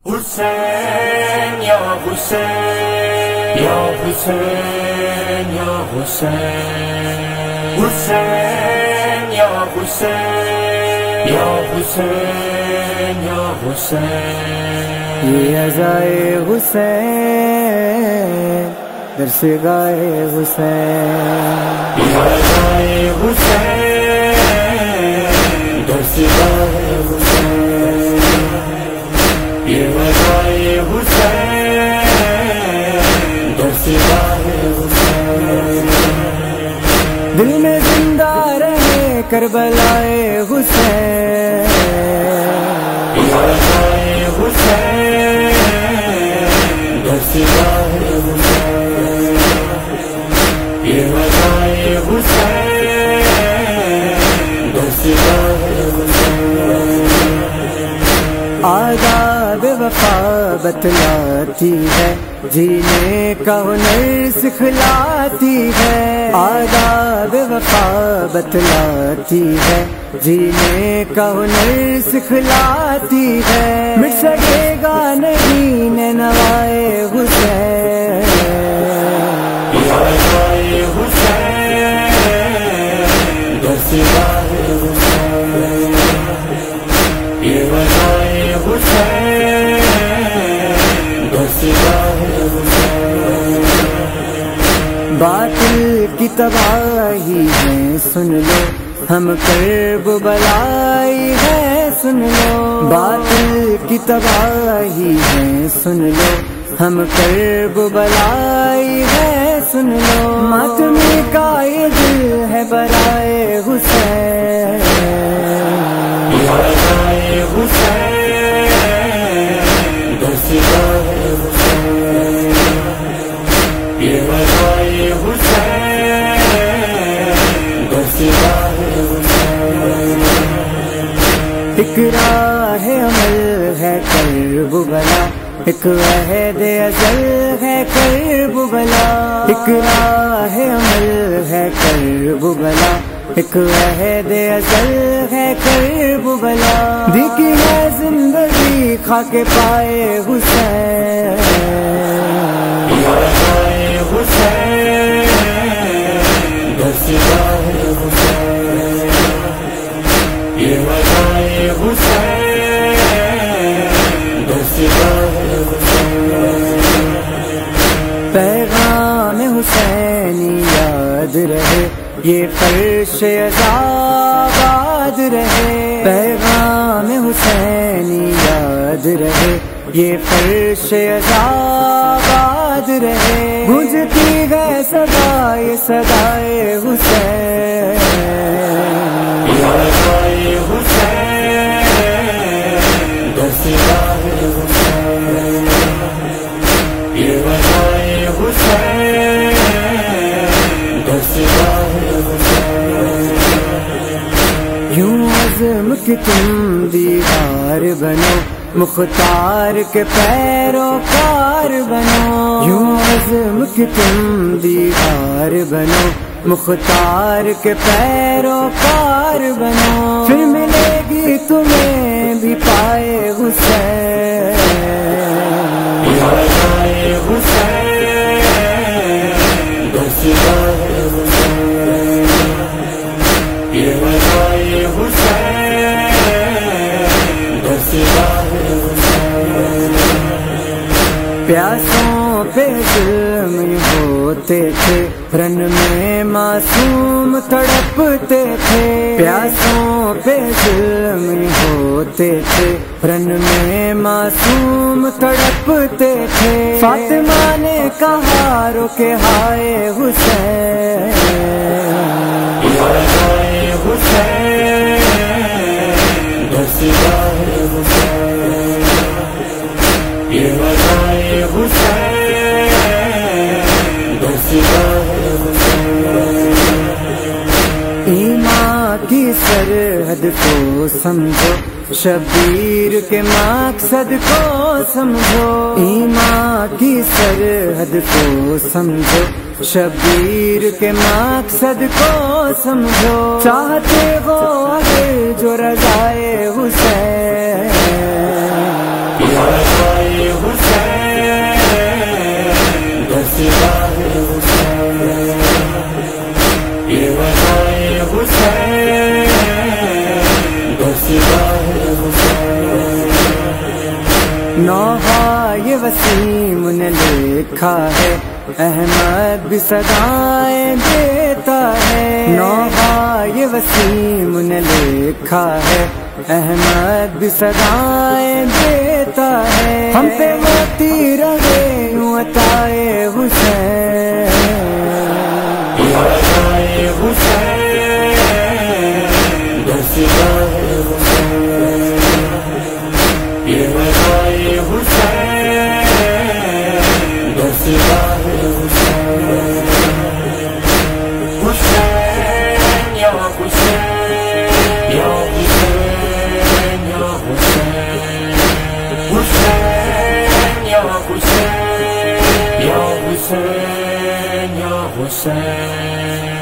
حسین یا حسین یا حسین یا حسین حسین یا حسین یا حسین یا حسین یہ عزائے حسین در سے گائے حسین یہ عزائے حسین در سے گائے حسین یہ عزائے حسین در سے گائے حسین دل میں زندہ رہے کربلائے حسین یہ عزائے حسین در سے گائے حسین یہ عزائے حسین در سے گائے حسین آداب وفا بتلاتی ہے جینے کا ہنر سکھلاتی ہے آداب وفا بتلاتی ہے جینے کا ہنر سکھلاتی ہے مٹ سکے گا نہیں نوائے حسین یہ عزائے حسین در سے گائے حسین یہ عزائے حسین در سے گائے حسین باطل کی تباہی ہے سن لو ہم کرب بلائی ہے سن لو باطل کی تباہی ہے سن لو ہم کرب بلائی ہے سن لو ماتمی کا یہ دل ہے برائے حسین یہ عزائے حسین در سے گائے حسین یہ عزائے حسین در سے گائے حسین ایک راہ عمل ہے کرب بلا ایک عہد ازل ہے کرب بلا ایک راہ عمل ہے کرب بلا ایک عہد ازل ہے کرب بلا دیکھی ہے زندگی کھا کے پائے حسین یہ عزائے حسین در سے گائے حسین یہ عزائے حسین در سے گائے حسین پیغام حسینی یاد رہے یہ فرش آباد رہے پیغام حسینی یاد رہے یہ فرش آباد رہے گونجتی ہے صدائے صدائے حسین یہ عزائے حسین در سے گائے حسین یہ عزائے حسین در سے گائے حسین یوں عزم کہ تم دیوار بنو مختار کے پیروکار بنو یوں عزم کہ تم دیوار بنو مختار کے پیروکار بنو پھر ملے گی تمہیں بھی پائے حسین یہ عزائے حسین در سے گائے حسین یہ عزائے حسین در سے گائے حسین پیاسوں پہ ظلم ہوتے تھے رن میں معصوم تڑپتے تھے پیاسوں پہ ظلم ہوتے تھے رن میں معصوم تڑپتے تھے فاطمہ نے کہا رو کے ہائے حسین یہ عزائے حسین در سے گائے حسین یہ عزائے حسین در سے گائے حسین ایمان کی سرحد کو سمجھو شبیر کے مقصد کو سمجھو ایمان کی سرحد کو سمجھو شبیر کے مقصد کو سمجھو چاہتے ہو اگر جو رضائے حسین یہ عزائے نوحہ یہ وسیم نے لکھا ہے، احمد بھی صدائیں دیتا ہے۔ نوحہ یہ وسیم نے لکھا ہے، احمد بھی صدائیں دیتا ہے۔ ہم پہ موتی رہے یوں عطائے حسین، عطائے حسین، دستگاہ حسین، یہ عطائے حسین، دستگاہ حسین، حسین یا حسین، یا حسین، یا حسین، حسین یا حسین، یا حسین، یا حسین۔